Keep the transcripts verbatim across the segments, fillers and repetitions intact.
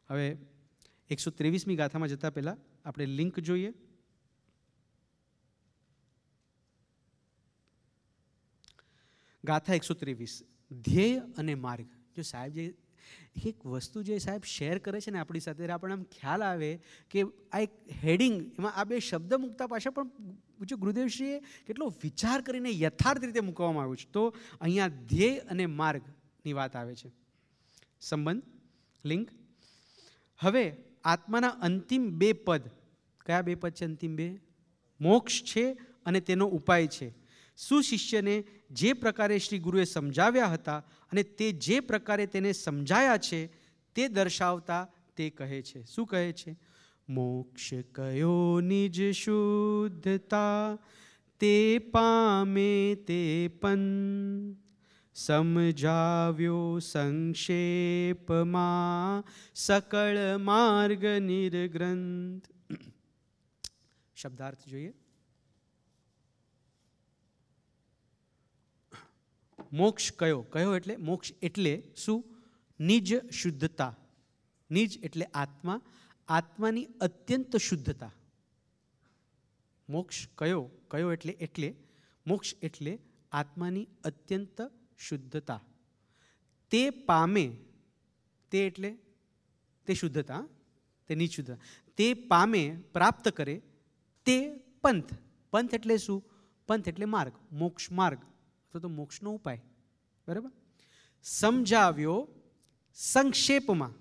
હવે એકસો ત્રેવીસમી ગાથામાં જતા પહેલાં આપણે લિંક જોઈએ. ગાથા એકસો ત્રેવીસ, ધ્યેય અને માર્ગ. જો સાહેબ જે એક વસ્તુ જે સાહેબ શેર કરે છે ને આપણી સાથે, આપણને આમ ખ્યાલ આવે કે આ એક હેડિંગ, એમાં આ બે શબ્દ મૂકતા પાછા પણ પૂજ્ય ગુરુદેવશ્રીએ કેટલો વિચાર કરીને યથાર્થ રીતે મૂકવામાં આવ્યું છે. તો અહીંયા ધ્યેય અને માર્ગની વાત આવે છે. સંબંધ, લિંક. હવે આત્માના અંતિમ બે પદ, કયા બે પદ છે? અંતિમ બે મોક્ષ છે અને તેનો ઉપાય છે. સુશિષ્યને જે પ્રકારે શ્રી ગુરુએ સમજાવ્યા હતા અને તે જે પ્રકારે તેને સમજાયા છે તે દર્શાવતા તે કહે છે. શું કહે છે? મોક્ષ કયો નિજ શુદ્ધતા, તે પામે તે પન સમજાવ્યો સંક્ષેપમાં સકળ માર્ગ નિર્ગ્રંથ. શબ્દાર્થ જોઈએ. મોક્ષ કયો? કયો એટલે મોક્ષ એટલે શું? નિજ શુદ્ધતા. નિજ એટલે આત્મા, આત્માની અત્યંત શુદ્ધતા. મોક્ષ કયો? કયો એટલે એટલે મોક્ષ એટલે આત્માની અત્યંત શુદ્ધતા. તે પામે, તે એટલે તે શુદ્ધતા, તે નિજ શુદ્ધતા. તે પામે પ્રાપ્ત કરે તે પંથ. પંથ એટલે શું? પંથ એટલે માર્ગ, મોક્ષ માર્ગ તો મોક્ષનો ઉપાય. બરાબર. સમજાવ્યો સંક્ષેપમાં.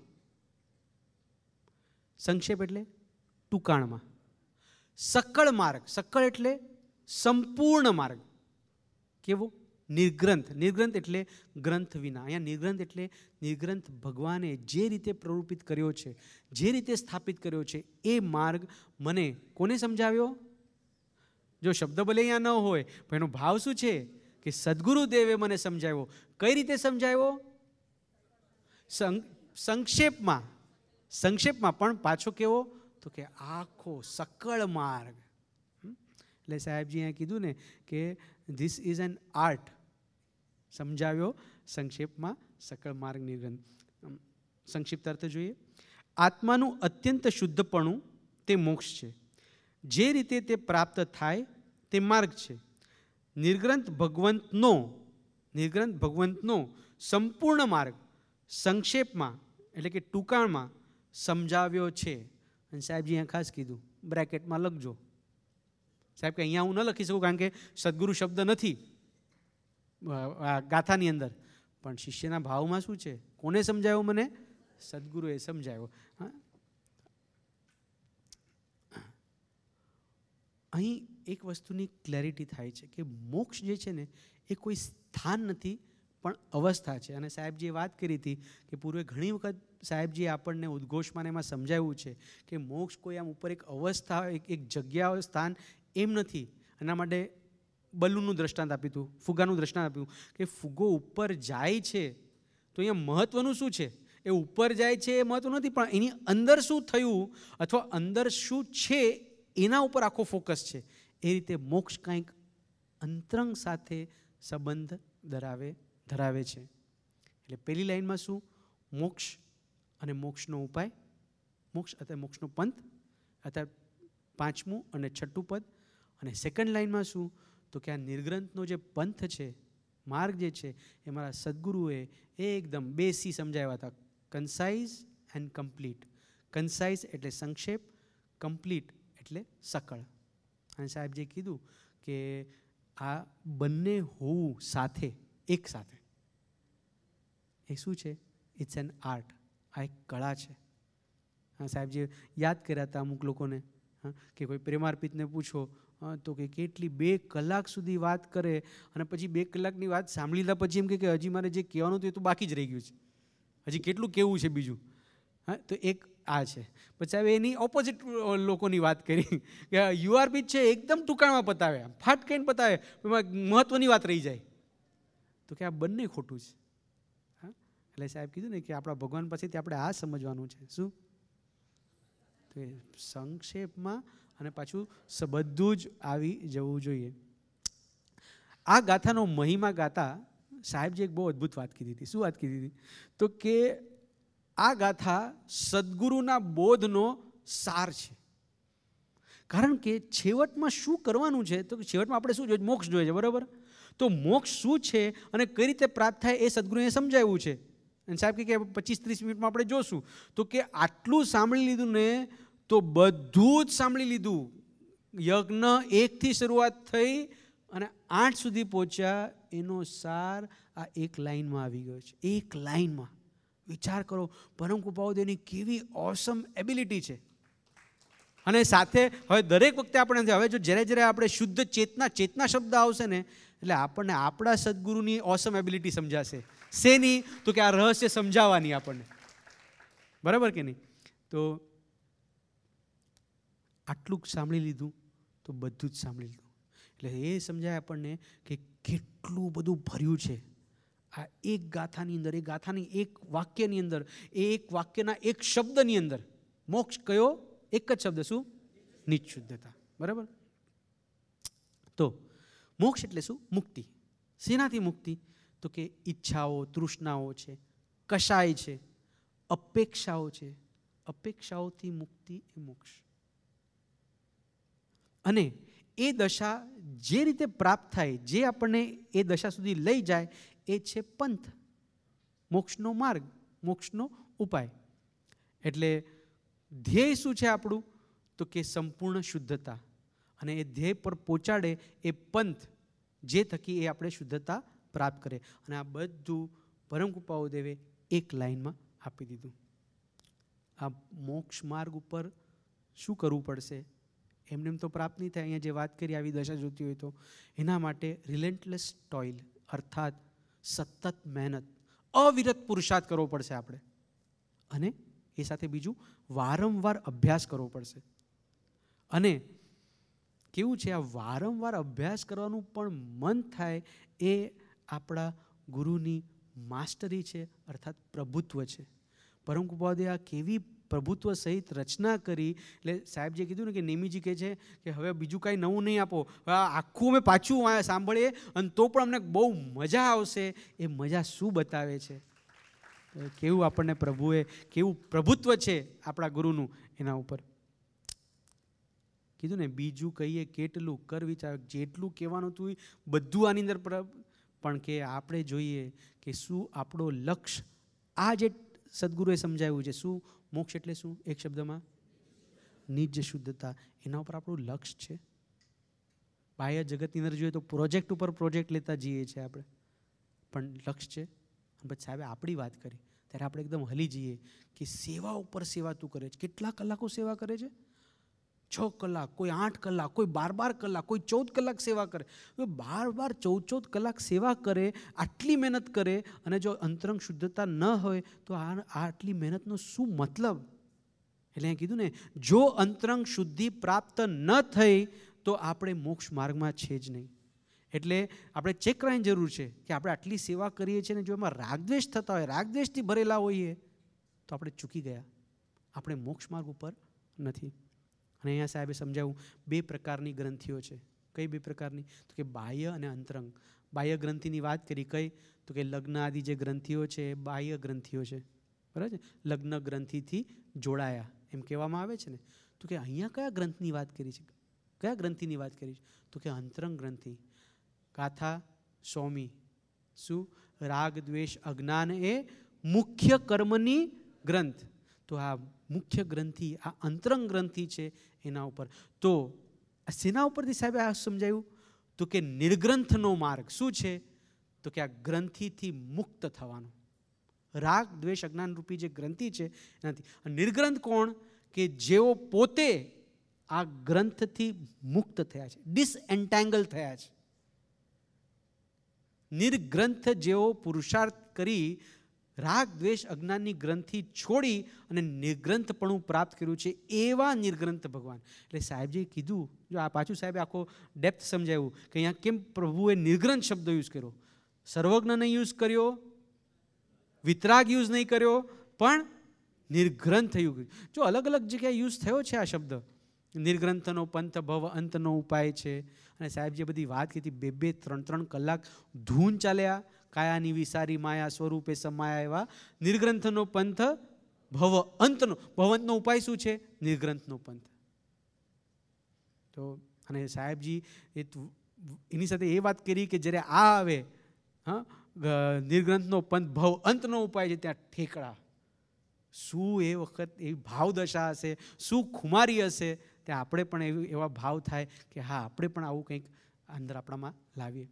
સંક્ષેપ એટલે ટૂંકાણમાં. સકળ માર્ગ, સકળ એટલે સંપૂર્ણ માર્ગ. કેવો? નિર્ગ્રંથ. નિર્ગ્રંથ એટલે ગ્રંથ વિના. અહીંયા નિર્ગ્રંથ એટલે નિર્ગ્રંથ ભગવાને જે રીતે પ્રરૂપિત કર્યો છે, જે રીતે સ્થાપિત કર્યો છે, એ માર્ગ મને કોને સમજાવ્યો? જો શબ્દ ભલે અહીંયા ન હોય પણ એનો ભાવ શું છે કે સદગુરુદેવે મને સમજાવ્યો. કઈ રીતે સમજાવ્યો? સંક્ષેપમાં. સંક્ષેપમાં પણ પાછો કેવો? તો કે આખો સકળ માર્ગ. એટલે સાહેબજી અહીંયા કીધું ને કે ધીસ ઇઝ એન આર્ટ. સમજાવ્યો સંક્ષેપમાં સકળ માર્ગ નિર્ગ્રંથ. સંક્ષિપ્ત અર્થ જોઈએ. આત્માનું અત્યંત શુદ્ધપણું તે મોક્ષ છે. જે રીતે તે પ્રાપ્ત થાય તે માર્ગ છે. નિર્ગ્રંથ ભગવંતનો નિર્ગ્રંથ ભગવંતનો સંપૂર્ણ માર્ગ સંક્ષેપમાં એટલે કે ટૂંકાણમાં સમજાવ્યો છે. અને સાહેબજી અહીંયા ખાસ કીધું, બ્રેકેટમાં લખજો. સાહેબ કે અહીંયા હું ન લખી શકું કારણ કે સદગુરુ શબ્દ નથી ગાથાની અંદર, પણ શિષ્યના ભાવમાં શું છે? કોને સમજાવ્યો? મને સદગુરુએ સમજાવ્યો. અહીં એક વસ્તુની ક્લેરિટી થાય છે કે મોક્ષ જે છે ને એ કોઈ સ્થાન નથી પણ અવસ્થા છે. અને સાહેબજીએ વાત કરી હતી કે પૂર્વે ઘણી વખત સાહેબજીએ આપણને ઉદ્ઘોષમાં એમાં સમજાવ્યું છે કે મોક્ષ કોઈ આમ ઉપર એક અવસ્થા, એક એક જગ્યા, સ્થાન એમ નથી. એના માટે બલૂનનું દ્રષ્ટાંત આપ્યું હતું, ફુગાનું દ્રષ્ટાંત આપ્યું કે ફુગો ઉપર જાય છે તો અહીંયા મહત્વનું શું છે? એ ઉપર જાય છે એ મહત્વ નથી, પણ એની અંદર શું થયું અથવા અંદર શું છે એના ઉપર આખો ફોકસ છે. એ રીતે મોક્ષ કંઈક અંતરંગ સાથે સંબંધ ધરાવે ધરાવે છે. એટલે પહેલી લાઈનમાં શું? મોક્ષ અને મોક્ષનો ઉપાય, મોક્ષ અથવા મોક્ષનો પંથ, અથવા પાંચમું અને છઠ્ઠું પદ. અને સેકન્ડ લાઈનમાં શું? તો કે આ નિર્ગ્રંથનો જે પંથ છે, માર્ગ જે છે, એ મારા સદગુરુએ એકદમ બેસી સમજાવ્યા હતા. Concise and complete. કન્સાઇઝ એટલે સંક્ષેપ, કમ્પ્લીટ એટલે સકળ. અને સાહેબ જે કીધું કે આ બંને હોવું સાથે, એક સાથે, એ શું છે? It's an art. આ એક કળા છે. હા, સાહેબજી યાદ કર્યા હતા અમુક લોકોને કે કોઈ પ્રેમાર્પિતને પૂછો તો કે કેટલી બે કલાક સુધી વાત કરે અને પછી બે કલાકની વાત સાંભળી લીધા પછી એમ કે હજી મારે જે કહેવાનું હતું એ તો બાકી જ રહી ગયું છે, હજી કેટલું કહેવું છે બીજું. હા, તો એક આ છે. પછી હવે એની ઓપોઝિટ લોકોની વાત કરી કે યુઆરપી છે એકદમ ટૂંકાણમાં પતાવે, ફાટ કહીને પતાવે, એમાં મહત્વની વાત રહી જાય. તો કે આ બંને ખોટું છે. હા, એટલે સાહેબ કીધું ને કે આપણા ભગવાન પાસેથી આપણે આ સમજવાનું છે. શું? તો એ સંક્ષેપમાં અને પાછું બધું જ આવી જવું જોઈએ. આ ગાથાનો મહિમા ગાતા સાહેબજી એક બહુ અદ્ભુત વાત કીધી હતી. શું વાત કીધી હતી? તો કે આ ગાથા સદગુરુના બોધનો સાર છે. કારણ કે છેવટમાં શું કરવાનું છે, તો છેવટમાં આપણે શું જોઈએ? મોક્ષ જોઈએ છે, બરાબર? તો મોક્ષ શું છે અને કઈ રીતે પ્રાપ્ત થાય એ સદગુરુએ સમજાવ્યું છે. અને સાહેબ કે પચીસ ત્રીસ મિનિટમાં આપણે જોશું તો કે આટલું સાંભળી લીધું ને તો બધું જ સાંભળી લીધું. યજ્ઞ એકથી શરૂઆત થઈ અને આઠ સુધી પહોંચ્યા, એનો સાર આ એક લાઈનમાં આવી ગયો છે. એક લાઈનમાં વિચાર કરો, પરમ કૃપાળુદેવની કેવી ઓસમ એબિલિટી છે. અને સાથે હવે દરેક વખતે આપણે હવે જો જ્યારે જ્યારે આપણે શુદ્ધ ચેતના ચેતના શબ્દ આવશે ને એટલે આપણને આપણા સદગુરુની ઓસમ એબિલિટી સમજાશે. શેની? તો કે આ રહસ્ય સમજાવવાની આપણને, બરાબર કે નહીં? તો આટલું સાંભળી લીધું તો બધું જ સાંભળી લીધું. એટલે એ સમજાય આપણને કે કેટલું બધું ભર્યું છે આ એક ગાથાની અંદર. એ ગાથાની એક વાક્યની અંદર, એ એક વાક્યના એક શબ્દની અંદર. મોક્ષ કયો? એક જ શબ્દ, શું? નિજ શુદ્ધતા, બરાબર? તો મોક્ષ એટલે શું? મુક્તિ. શેનાથી મુક્તિ? તો કે ઈચ્છાઓ, તૃષ્ણાઓ છે, કશાય છે, અપેક્ષાઓ છે. અપેક્ષાઓથી મુક્તિ એ મોક્ષ. અને એ દશા જે રીતે પ્રાપ્ત થાય, જે આપણને એ દશા સુધી લઈ જાય, એ છે પંથ, મોક્ષનો માર્ગ, મોક્ષનો ઉપાય. એટલે ધ્યેય શું છે આપણું? તો કે સંપૂર્ણ શુદ્ધતા. અને એ ધ્યેય પર પહોંચાડે એ પંથ, જે થકી એ આપણે શુદ્ધતા પ્રાપ્ત કરે. અને આ બધું પરમ કૃપાળુદેવે એક લાઈનમાં આપી દીધું. આ મોક્ષ માર્ગ ઉપર શું કરવું પડશે? એમને એમ તો પ્રાપ્ત નહીં થાય. અહીંયા જે વાત કરી, આવી દશા જોતી હોય તો એના માટે રિલેન્ટલેસ ટોઇલ, અર્થાત સતત મહેનત, અવિરત પુરુષાર્થ કરવો પડશે આપણે. અને એ સાથે બીજું વારંવાર અભ્યાસ કરવો પડશે. અને કેવું છે, આ વારંવાર અભ્યાસ કરવાનું પણ મન થાય એ આપણા ગુરુની માસ્ટરી છે, અર્થાત પ્રભુત્વ છે. પરમ કૃપાળુદેવે આ કેવી પ્રભુત્વ સહિત રચના કરી. એટલે સાહેબ જે કીધું ને કે નેમીજી કહે છે કે હવે બીજું કાંઈ નવું નહીં આપો, આખું અમે પાછું સાંભળીએ અને તો પણ અમને બહુ મજા આવશે. એ મજા શું બતાવે છે? કેવું આપણને પ્રભુએ કેવું પ્રભુત્વ છે આપણા ગુરુનું એના ઉપર. કીધું ને, બીજું કહીએ કેટલું, કર વિચાર, જેટલું કહેવાનું હતું બધું આની અંદર. પણ કે આપણે જોઈએ કે શું આપણો લક્ષ્ય, આ જે સદગુરુએ સમજાવ્યું છે, શું મોક્ષ એટલે શું? એક શબ્દમાં નિજ શુદ્ધતા. એના ઉપર આપણું લક્ષ્ય છે. બાહ્ય જગતની અંદર જોઈએ તો પ્રોજેક્ટ ઉપર પ્રોજેક્ટ લેતા જઈએ છીએ આપણે, પણ લક્ષ્ય છે. પછી સાહેબે આપણી વાત કરી ત્યારે આપણે એકદમ હલી જઈએ કે સેવા ઉપર સેવા તું કરે છે. કેટલા કલાકો સેવા કરે છે? છ કલાક, કોઈ આઠ કલાક, કોઈ બાર બાર કલાક, કોઈ ચૌદ કલાક સેવા કરે. બાર બાર ચૌદ ચૌદ કલાક સેવા કરે, આટલી મહેનત કરે, અને જો અંતરંગ શુદ્ધતા ન હોય તો આ આટલી મહેનતનો શું મતલબ? એટલે અહીં કીધું ને, જો અંતરંગ શુદ્ધિ પ્રાપ્ત ન થઈ તો આપણે મોક્ષ માર્ગમાં છે જ નહીં. એટલે આપણે ચેક કરવાની જરૂર છે કે આપણે આટલી સેવા કરીએ છીએ ને જો એમાં રાગદ્વેષ થતા હોય, રાગદ્વેષથી ભરેલા હોઈએ તો આપણે ચૂકી ગયા, આપણે મોક્ષ માર્ગ ઉપર નથી. અને અહીંયા સાહેબે સમજાવ્યું બે પ્રકારની ગ્રંથિઓ છે. કઈ બે પ્રકારની? તો કે બાહ્ય અને અંતરંગ. બાહ્ય ગ્રંથિની વાત કરી, કઈ? તો કે લગ્ન આદિ જે ગ્રંથિઓ છે એ બાહ્ય ગ્રંથિઓ છે, બરાબર છે? લગ્ન ગ્રંથિથી જોડાયા એમ કહેવામાં આવે છે ને. તો કે અહીંયા કયા ગ્રંથની વાત કરી છે? કયા ગ્રંથિની વાત કરી છે? તો કે અંતરંગ ગ્રંથિ. ગાથા સોમી. શું? રાગ દ્વેષ અજ્ઞાન એ મુખ્ય કર્મની ગ્રંથ. તો આ મુખ્ય ગ્રંથિ, આ અંતરંગ ગ્રંથિ છે એના ઉપર. તો આ શેના ઉપરથી સાહેબે આ સમજાયું? તો કે નિર્ગ્રંથનો માર્ગ શું છે? તો કે આ ગ્રંથિથી મુક્ત થવાનો. રાગ દ્વેષ અજ્ઞાન રૂપી જે ગ્રંથિ છે એનાથી. નિર્ગ્રંથ કોણ? કે જેઓ પોતે આ ગ્રંથથી મુક્ત થયા છે, ડિસએન્ટેંગલ થયા છે. નિર્ગ્રંથ જેઓ પુરુષાર્થ કરી રાગ દ્વેષ અજ્ઞાનની ગ્રંથિ છોડી અને નિર્ગ્રંથપણું પ્રાપ્ત કર્યું છે, એવા નિર્ગ્રંથ ભગવાન. એટલે સાહેબ જે કીધું, જો આ પાછું સાહેબે આખો ડેપ્થ સમજાવ્યું કે અહીંયા કેમ પ્રભુએ નિર્ગ્રંથ શબ્દ યુઝ કર્યો. સર્વજ્ઞ નહીં યુઝ કર્યો, વિતરાગ યુઝ નહીં કર્યો, પણ નિર્ગ્રંથ થયું. જો અલગ અલગ જગ્યાએ યુઝ થયો છે આ શબ્દ. નિર્ગ્રંથનો પંથ ભવ અંતનો ઉપાય છે. અને સાહેબ જે બધી વાત કીધી, બે બે ત્રણ ત્રણ કલાક ધૂન ચાલ્યા. કાયાની વિસારી માયા સ્વરૂપે સમાયા એવા નિર્ગ્રંથનો પંથ ભવ અંતનો, ભવંતનો ઉપાય શું છે? નિર્ગ્રંથનો પંથ. તો અને સાહેબજી એ એની સાથે એ વાત કરી કે જ્યારે આ આવે, હા, નિર્ગ્રંથનો પંથ ભવ અંતનો ઉપાય છે, ત્યાં ઠેકડા. શું એ વખત એવી ભાવદશા હશે, શું ખુમારી હશે, ત્યાં આપણે પણ એવી એવા ભાવ થાય કે હા, આપણે પણ આવું કંઈક અંદર આપણામાં લાવીએ.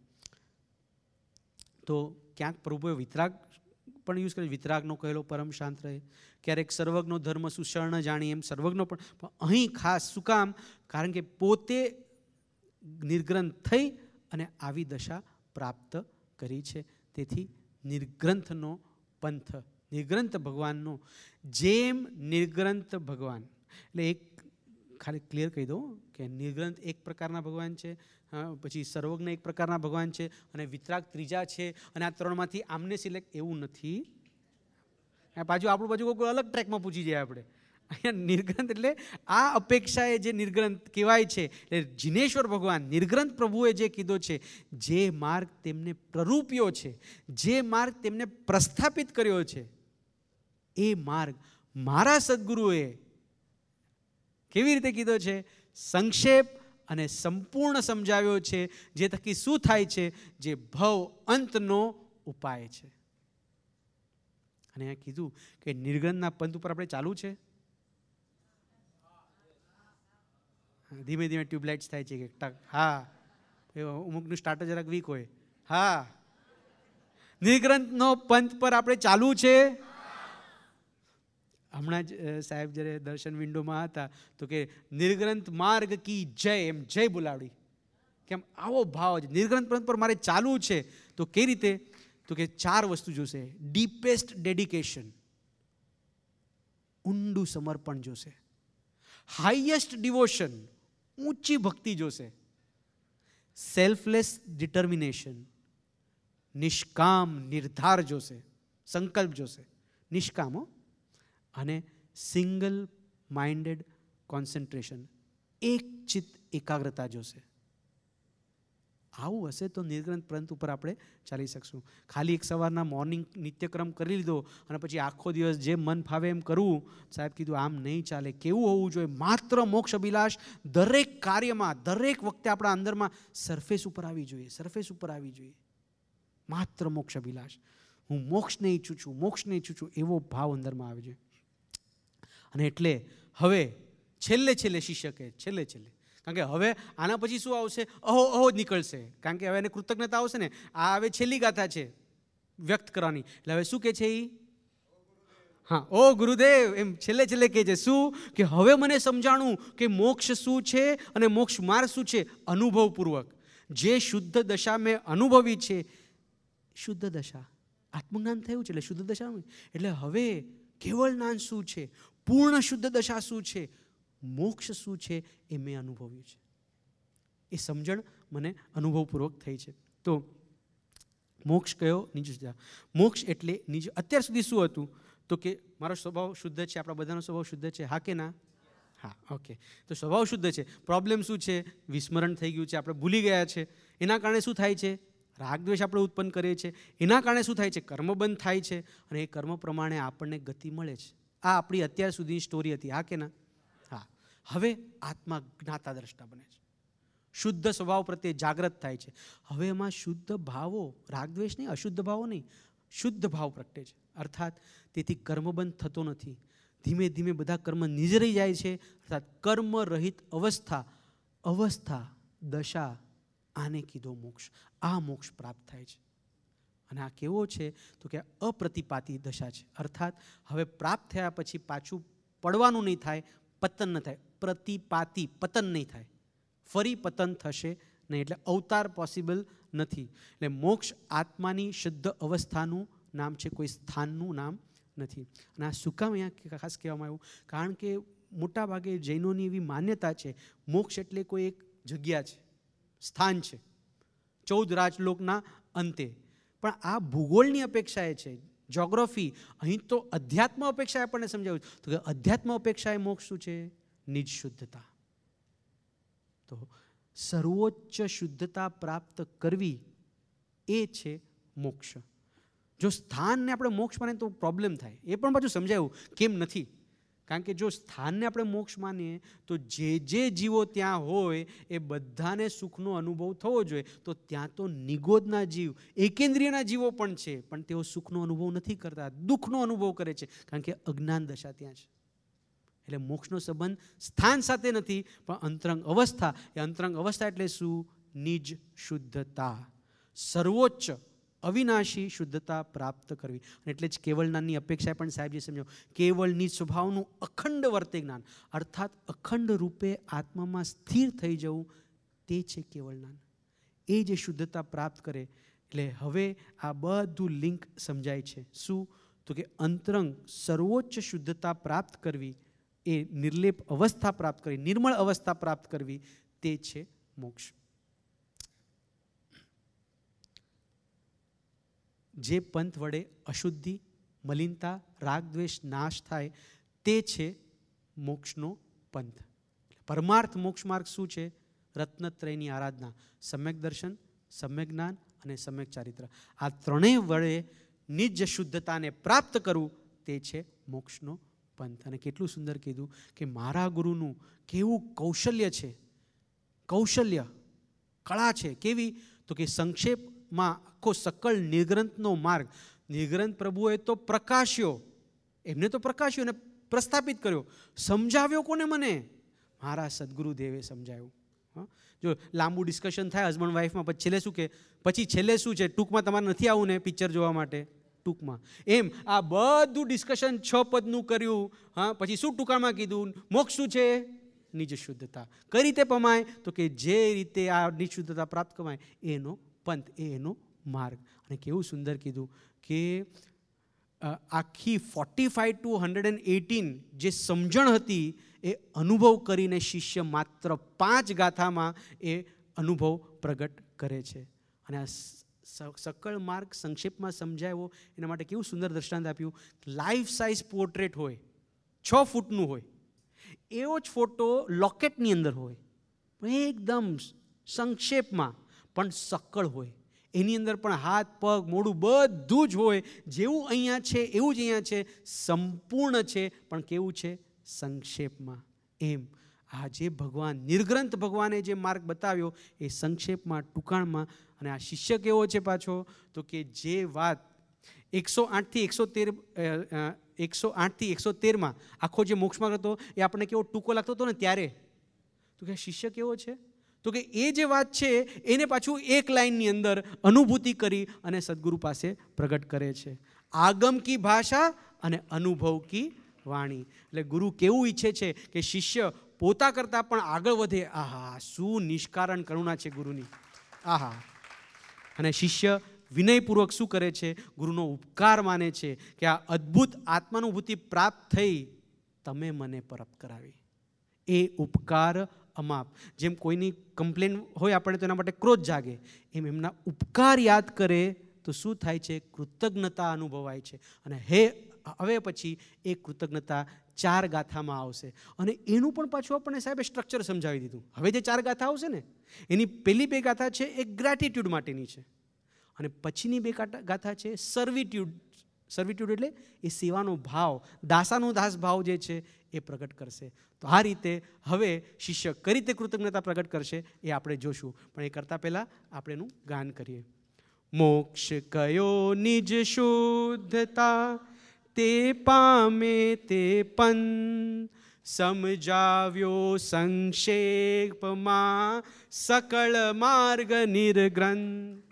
તો ક્યાંક પ્રભુએ વિતરાગ પણ યુઝ કરે, વિતરાગનો કહેલો પરમ શાંત રહે. ક્યારેક સર્વજ્ઞનો ધર્મ સુશર્ણ જાણી, એમ સર્વજ્ઞનો પણ. અહીં ખાસ શું કામ? કારણ કે પોતે નિર્ગ્રંથ થઈ અને આવી દશા પ્રાપ્ત કરી છે. તેથી નિર્ગ્રંથનો પંથ, નિર્ગ્રંથ ભગવાનનો, જેમ નિર્ગ્રંથ ભગવાન, એટલે એક ખાલી ક્લિયર કહી દઉં કે નિર્ગ્રંથ એક પ્રકારના ભગવાન છે, પછી સર્વજ્ઞ એક પ્રકારના ભગવાન છે, અને વિતરાગ ત્રીજા છે, અને આ ત્રણમાંથી આમને સિલેક્ટ એવું નથી. પાછું આપણું પાછું કોઈ અલગ ટ્રેકમાં પૂછી જાય આપણે. અહીંયા નિર્ગ્રંથ એટલે આ અપેક્ષાએ જે નિર્ગ્રંથ કહેવાય છે, એટલે જિનેશ્વર ભગવાન નિર્ગ્રંથ પ્રભુએ જે કીધો છે, જે માર્ગ તેમને પ્રરૂપ્યો છે, જે માર્ગ તેમને પ્રસ્થાપિત કર્યો છે, એ માર્ગ મારા સદગુરુએ કેવી રીતે કીધો છે? સંક્ષેપ અને સંપૂર્ણ સમજાવ્યો છે, જે થકી શું થાય છે? જે ભવ અંતનો ઉપાય છે. અને અહીંયા કીધું કે નિર્ગ્રંથના પંથ ઉપર આપણે ચાલુ છે. ધીમે ધીમે ટ્યુબલાઇટ્સ થાય છે કે ટક. હા, અમુકનું સ્ટાર્ટર જરાક વીક હોય. હા, નિર્ગ્રંથનો પંથ પર આપણે ચાલુ છે. હમણાં જ સાહેબ જ્યારે દર્શન વિન્ડોમાં હતા તો કે નિર્ગ્રંથ માર્ગ કી જય, એમ જય બોલાવડી. કેમ? આવો ભાવ જ નિર્ગ્રંથ પંથ પર મારે ચાલવું છે. તો કઈ રીતે? તો કે ચાર વસ્તુ જોશે. ડીપેસ્ટ ડેડિકેશન, ઊંડું સમર્પણ જોશે. હાઈએસ્ટ ડિવોશન, ઊંચી ભક્તિ જોશે. સેલ્ફલેસ ડિટર્મિનેશન, નિષ્કામ નિર્ધાર જોશે, સંકલ્પ જોશે, નિષ્કામ. અને સિંગલ માઇન્ડેડ કોન્સન્ટ્રેશન, એક ચિત્ત એકાગ્રતા જોશે. આવું હશે તો નિર્ગ્રંથ પંથ ઉપર આપણે ચાલી શકશું. ખાલી એક સવારના મોર્નિંગ નિત્યક્રમ કરી લીધો અને પછી આખો દિવસ જે મન ફાવે એમ કરવું, સાહેબ કીધું આમ નહીં ચાલે. કેવું હોવું જોઈએ? માત્ર મોક્ષ અભિલાષ દરેક કાર્યમાં, દરેક વખતે આપણા અંદરમાં સરફેસ ઉપર આવી જોઈએ, સરફેસ ઉપર આવી જોઈએ. માત્ર મોક્ષ અભિલાષ, હું મોક્ષને ઈચ્છું છું, મોક્ષને ઈચ્છું છું, એવો ભાવ અંદરમાં આવે છે. અને એટલે હવે છેલ્લે છેલ્લે શિષ્ય કહે, છેલ્લે છેલ્લે, કારણ કે હવે આના પછી શું આવશે? અહો અહો જ નીકળશે. કારણ કે હવે એને કૃતજ્ઞતા આવશે ને. આ હવે છેલ્લી ગાથા છે વ્યક્ત કરવાની. એટલે હવે શું કહે છે એ? હા, ઓ ગુરુદેવ, એમ છેલ્લે છેલ્લે કહે છે શું? કે હવે મને સમજાણું કે મોક્ષ શું છે અને મોક્ષ માર્ગ શું છે. અનુભવપૂર્વક જે શુદ્ધ દશા મેં અનુભવી છે, શુદ્ધ દશા, આત્મજ્ઞાન થયું છે એટલે શુદ્ધ દશા. એટલે હવે કેવળ જ્ઞાન શું છે, પૂર્ણ શુદ્ધ દશા શું છે, મોક્ષ શું છે, એ મેં અનુભવ્યું છે. એ સમજણ મને અનુભવપૂર્વક થઈ છે. તો મોક્ષ કયો? નિજ શુદ્ધ. મોક્ષ એટલે નિજ. અત્યાર સુધી શું હતું? તો કે મારો સ્વભાવ શુદ્ધ છે, આપણા બધાનો સ્વભાવ શુદ્ધ છે. હા કે ના? હા, ઓકે. તો સ્વભાવ શુદ્ધ છે. પ્રોબ્લેમ શું છે? વિસ્મરણ થઈ ગયું છે, આપણે ભૂલી ગયા છે. એના કારણે શું થાય છે? રાગદ્વેષ આપણે ઉત્પન્ન કરીએ છીએ. એના કારણે શું થાય છે? કર્મબંધ થાય છે, અને એ કર્મ પ્રમાણે આપણને ગતિ મળે છે. આ આપણી અત્યાર સુધીની સ્ટોરી હતી. હા કે ના? હા. હવે આત્મા જ્ઞાતા દ્રષ્ટા બને છે, શુદ્ધ સ્વભાવ પ્રત્યે જાગૃત થાય છે. હવે એમાં શુદ્ધ ભાવો, રાગદ્વેષ નહીં, અશુદ્ધ ભાવો નહીં, શુદ્ધ ભાવ પ્રગટે છે. અર્થાત તેથી કર્મબંધ થતો નથી. ધીમે ધીમે બધા કર્મ નિજરી જાય છે. અર્થાત કર્મ રહિત અવસ્થા, અવસ્થા, દશા, આને કીધો મોક્ષ. આ મોક્ષ પ્રાપ્ત થાય છે. અને આ કેવો છે? તો કે અપ્રતિપાતી દશા છે. અર્થાત હવે પ્રાપ્ત થયા પછી પાછું પડવાનું નહીં થાય, પતન ન થાય. પ્રતિપાતી, પતન નહીં થાય, ફરી પતન થશે નહીં. એટલે અવતાર પોસિબલ નથી. એટલે મોક્ષ આત્માની શુદ્ધ અવસ્થાનું નામ છે, કોઈ સ્થાનનું નામ નથી. અને આ શું કામ અહીંયા ખાસ કહેવામાં આવ્યું? કારણ કે મોટાભાગે જૈનોની એવી માન્યતા છે મોક્ષ એટલે કોઈ એક જગ્યા છે, સ્થાન છે, ચૌદ રાજલોકના અંતે. પણ આ ભૂગોળની અપેક્ષાએ છે, જોગ્રાફી. અહીં તો અધ્યાત્મ અપેક્ષાએ આપણને સમજાવ્યું. તો કે અધ્યાત્મ અપેક્ષાએ મોક્ષ શું છે? નિજ શુદ્ધતા. તો સર્વોચ્ચ શુદ્ધતા પ્રાપ્ત કરવી એ છે મોક્ષ. જો સ્થાનને આપણે મોક્ષ માને તો પ્રોબ્લેમ થાય. એ પણ પાછું સમજાયું કેમ નથી. કારણ કે જો સ્થાનને આપણે મોક્ષ માનીએ તો જે જે જીવો ત્યાં હોય એ બધાને સુખનો અનુભવ થવો જોઈએ. તો ત્યાં તો નિગોદના જીવ, એકેન્દ્રિયના જીવો પણ છે, પણ તેઓ સુખનો અનુભવ નથી કરતા, દુઃખનો અનુભવ કરે છે, કારણ કે અજ્ઞાન દશા ત્યાં છે. એટલે મોક્ષનો સંબંધ સ્થાન સાથે નથી, પણ અંતરંગ અવસ્થા. એ અંતરંગ અવસ્થા એટલે શું? નિજ શુદ્ધતા, સર્વોચ્ચ અવિનાશી શુદ્ધતા પ્રાપ્ત કરવી. અને એટલે જ કેવળ જ્ઞાનની અપેક્ષા પણ સાહેબજી સમજાવ. કેવળ નિજ સ્વભાવનું અખંડ વર્તે જ્ઞાન, અર્થાત અખંડ રૂપે આત્મામાં સ્થિર થઈ જવું, તે છે કેવળ જ્ઞાન. એ જે શુદ્ધતા પ્રાપ્ત કરે. એટલે હવે આ બધું લિંક સમજાય છે. શું? તો કે અંતરંગ સર્વોચ્ચ શુદ્ધતા પ્રાપ્ત કરવી, એ નિર્લેપ અવસ્થા પ્રાપ્ત કરવી, નિર્મળ અવસ્થા પ્રાપ્ત કરવી, તે છે મોક્ષ. જે પંથ વડે અશુદ્ધિ, મલિનતા, રાગ દ્વેષ નાશ થાય, તે છે મોક્ષનો પંથ. પરમાર્થ મોક્ષ માર્ગ શું છે? રત્નત્રયની આરાધના, સમ્યક દર્શન, સમ્યક જ્ઞાન અને સમ્યક ચારિત્ર. આ ત્રણેય વડે નિજ શુદ્ધતાને પ્રાપ્ત કરવું, તે છે મોક્ષનો પંથ. અને કેટલું સુંદર કીધું કે મારા ગુરુનું કેવું કૌશલ્ય છે, કૌશલ્ય કળા છે. કેવી? તો કે સંક્ષેપમાં આખો સકળ નિર્ગ્રંથનો માર્ગ. નિર્ગ્રંથ પ્રભુએ તો પ્રકાશ્યો, એમને તો પ્રકાશ્યો અને પ્રસ્થાપિત કર્યો. સમજાવ્યો કોને? મને મારા સદગુરુદેવે સમજાવ્યું. હા, જો લાંબુ ડિસ્કશન થાય હસબન્ડ વાઈફમાં, પછી છેલ્લે શું કે પછી છેલ્લે શું છે? ટૂંકમાં તમારે નથી આવું ને પિક્ચર જોવા માટે, ટૂંકમાં. એમ આ બધું ડિસ્કશન છ પદનું કર્યું. હા, પછી શું ટૂંકામાં કીધું? મોક્ષ શું છે? નિજ શુદ્ધતા. કઈ રીતે પમાય? તો કે જે રીતે આ નિજ શુદ્ધતા પ્રાપ્ત કમાય એનો પંથ, એ એનો માર્ગ. અને કેવું સુંદર કીધું કે આખી forty five two hundred and eighteen જે સમજણ હતી એ અનુભવ કરીને શિષ્ય માત્ર પાંચ ગાથામાં એ અનુભવ પ્રગટ કરે છે. અને આ સકળ માર્ગ સંક્ષેપમાં સમજાવ્યો. એના માટે કેવું સુંદર દ્રષ્ટાંત આપ્યું. લાઈફ સાઇઝ પોર્ટ્રેટ હોય, છ ફૂટનું હોય, એવો જ ફોટો લોકેટની અંદર હોય, એકદમ સંક્ષેપમાં પણ સકળ હોય. એની અંદર પણ હાથ, પગ, મોઢું બધું જ હોય. જેવું અહીંયા છે એવું જ અહીંયા છે, સંપૂર્ણ છે, પણ કેવું છે? સંક્ષેપમાં. એમ આ જે ભગવાન નિર્ગ્રંથ ભગવાને જે માર્ગ બતાવ્યો એ સંક્ષેપમાં, ટૂંકાણમાં. અને આ શિષ્ય કેવો છે પાછો? તો કે જે વાત એકસો આઠથી એકસો તેર એકસો આઠથી એકસો તેરમાં આખો જે મોક્ષ માર્ગ હતો એ આપણને કેવો ટૂંકો લાગતો હતો ને ત્યારે, તો કે શિષ્ય કેવો છે? તો કે એ જે વાત છે એને પાછું એક લાઈનની અંદર અનુભૂતિ કરી અને સદગુરુ પાસે પ્રગટ કરે છે. આગમ કી ભાષા અને અનુભવ કી વાણી. એટલે ગુરુ કેવું ઈચ્છે છે કે શિષ્ય પોતા કરતાં પણ આગળ વધે. આહા, શું નિષ્કારણ કરુણા છે ગુરુની! આહા. અને શિષ્ય વિનયપૂર્વક શું કરે છે? ગુરુનો ઉપકાર માને છે કે આ અદ્ભુત આત્માનુભૂતિ પ્રાપ્ત થઈ, તમે મને પરત કરાવી. એ ઉપકાર અમાપ. જેમ કોઈની કમ્પ્લેન હોય આપણે તો એના માટે ક્રોધ જાગે, એમ એમના ઉપકાર યાદ કરે તો શું થાય છે? કૃતજ્ઞતા અનુભવાય છે. અને હે હવે પછી એ કૃતજ્ઞતા ચાર ગાથામાં આવશે. અને એનું પણ પાછું આપણને સાહેબે સ્ટ્રક્ચર સમજાવી દીધું. હવે જે ચાર ગાથા આવશે ને એની પહેલી બે ગાથા છે એ ગ્રેટિટ્યૂડ માટેની છે, અને પછીની બે ગાથા છે સર્વિટ્યૂડ. સર્વિટ્યૂડ એટલે એ સેવાનો ભાવ, દાસાનો દાસ ભાવ જે છે એ પ્રગટ કરશે. તો આ રીતે હવે શિષ્ય કઈ રીતે કૃતજ્ઞતા પ્રગટ કરશે એ આપણે જોશું. પણ એ કરતાં પહેલાં આપણે એનું ગાન કરીએ. મોક્ષ કયો નિજ શુદ્ધતા, તે પામે તે પંથ, સમજાવ્યો સંક્ષેપમાં સકળ માર્ગ નિર્ગ્રંથ.